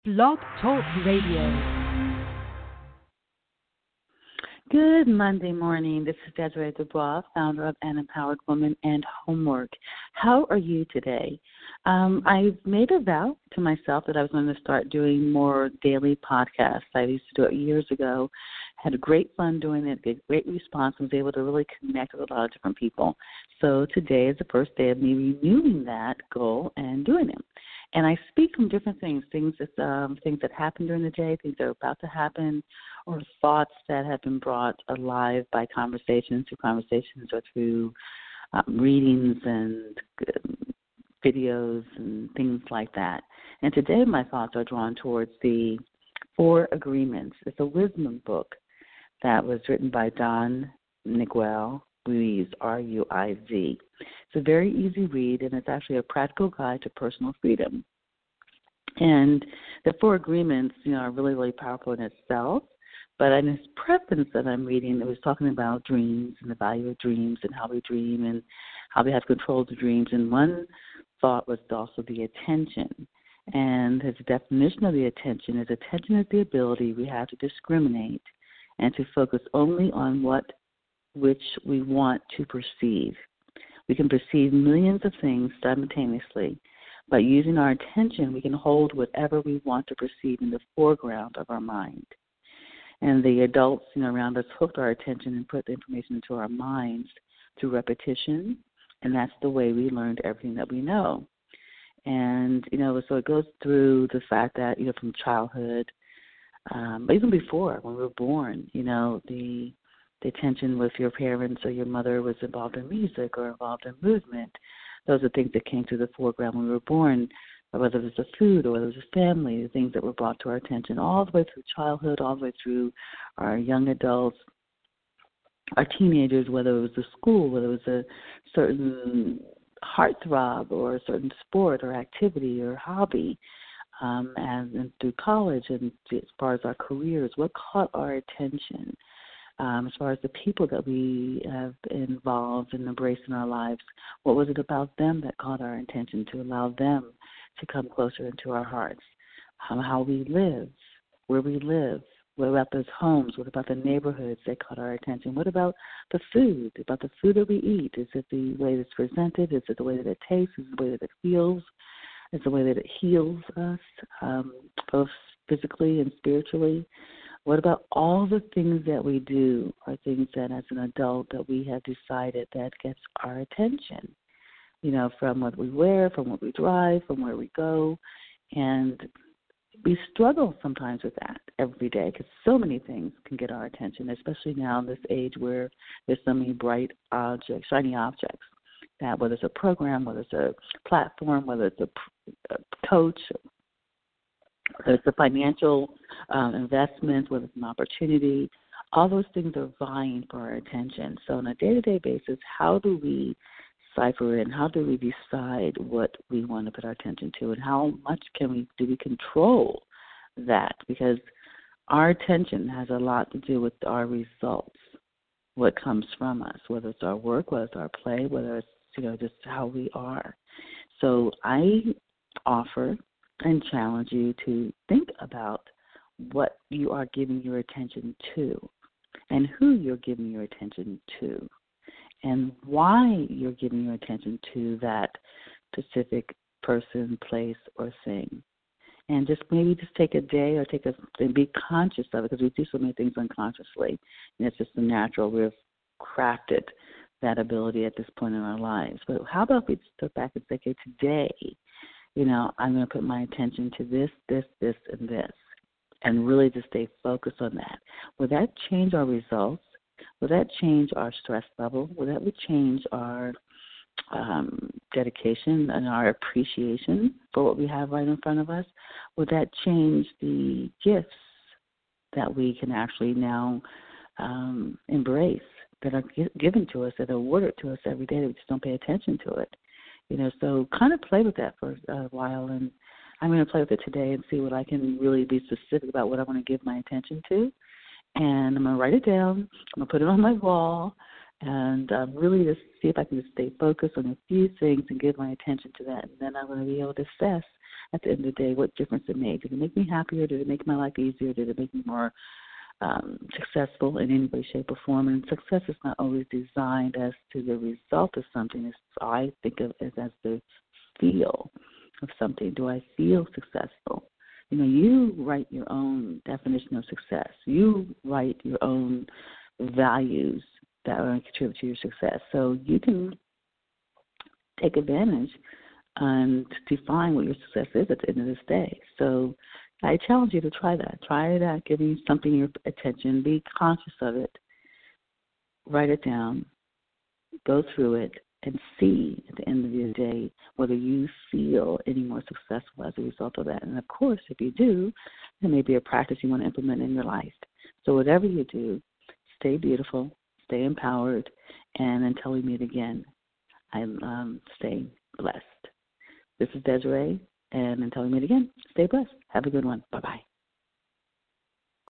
Blog Talk Radio. Good Monday morning. This is Desiree Dubois, founder of An Empowered Woman and Homework. How are you today? I've made a vow to myself that I was going to start doing more daily podcasts. I used to do it years ago. Had a great fun doing it, get great response, and was able to really connect with a lot of different people. So today is the first day of me renewing that goal and doing it. And I speak from different things that happened during the day, things that are about to happen, or thoughts that have been brought alive by conversations or through readings and videos and things like that. And today my thoughts are drawn towards the Four Agreements. It's a wisdom book that was written by Don Miguel Ruiz, R-U-I-Z. It's a very easy read, and it's actually a practical guide to personal freedom. And the Four Agreements, are really, really powerful in itself. But in this preface that I'm reading, it was talking about dreams and the value of dreams and how we dream and how we have control of the dreams. And one thought was also the attention. And his definition of the attention is the ability we have to discriminate and to focus only on which we want to perceive. We can perceive millions of things simultaneously, but using our attention, we can hold whatever we want to perceive in the foreground of our mind. And the adults, around us hooked our attention and put the information into our minds through repetition, and that's the way we learned everything that we know. And, so it goes through the fact that, from childhood, but even before, when we were born, the attention with your parents or your mother was involved in music or involved in movement. Those are things that came to the foreground when we were born, whether it was the food or whether it was the family, the things that were brought to our attention all the way through childhood, all the way through our young adults, our teenagers, whether it was the school, whether it was a certain heartthrob or a certain sport or activity or hobby, and through college and as far as our careers, what caught our attention? As far as the people that we have involved and embraced in our lives, what was it about them that caught our attention to allow them to come closer into our hearts? How we live, where we live, what about those homes, what about the neighborhoods that caught our attention? What about the food that we eat? Is it the way it's presented? Is it the way that it tastes? Is it the way that it feels? Is it the way that it heals us, both physically and spiritually? What about all the things that we do are things that as an adult that we have decided that gets our attention, from what we wear, from what we drive, from where we go. And we struggle sometimes with that every day because so many things can get our attention, especially now in this age where there's so many bright objects, shiny objects, that whether it's a program, whether it's a platform, whether it's a coach, whether it's a financial investment, whether it's an opportunity, all those things are vying for our attention. So on a day-to-day basis, how do we cipher in? How do we decide what we want to put our attention to, and how much do we control that? Because our attention has a lot to do with our results, what comes from us, whether it's our work, whether it's our play, whether it's just how we are. So I offer and challenge you to think about what you are giving your attention to and who you're giving your attention to and why you're giving your attention to that specific person, place, or thing. And just take a day or and be conscious of it, because we do so many things unconsciously, and it's just the natural. We've crafted that ability at this point in our lives. But how about we step back and say, okay, today, I'm going to put my attention to this, and this, and really just stay focused on that. Will that change our results? Will that change our stress level? Will that change our dedication and our appreciation for what we have right in front of us? Will that change the gifts that we can actually now embrace, that are given to us, that are awarded to us every day, that we just don't pay attention to it? So kind of play with that for a while, and I'm going to play with it today and see what I can really be specific about what I want to give my attention to. And I'm going to write it down. I'm going to put it on my wall, and really just see if I can just stay focused on a few things and give my attention to that. And then I'm going to be able to assess at the end of the day what difference it made. Did it make me happier? Did it make my life easier? Did it make me more successful in any way, shape, or form? And success is not always designed as to the result of something. It's, I think of it as the feel of something. Do I feel successful? You know, you write your own definition of success. You write your own values that are going to contribute to your success. So you can take advantage and define what your success is at the end of this day. So I challenge you to try that. Try that, giving something your attention. Be conscious of it. Write it down. Go through it and see at the end of the day whether you feel any more successful as a result of that. And, of course, if you do, there may be a practice you want to implement in your life. So whatever you do, stay beautiful, stay empowered, and until we meet again, I stay blessed. This is Desiree, and until we meet again, stay blessed. Have a good one. Bye-bye.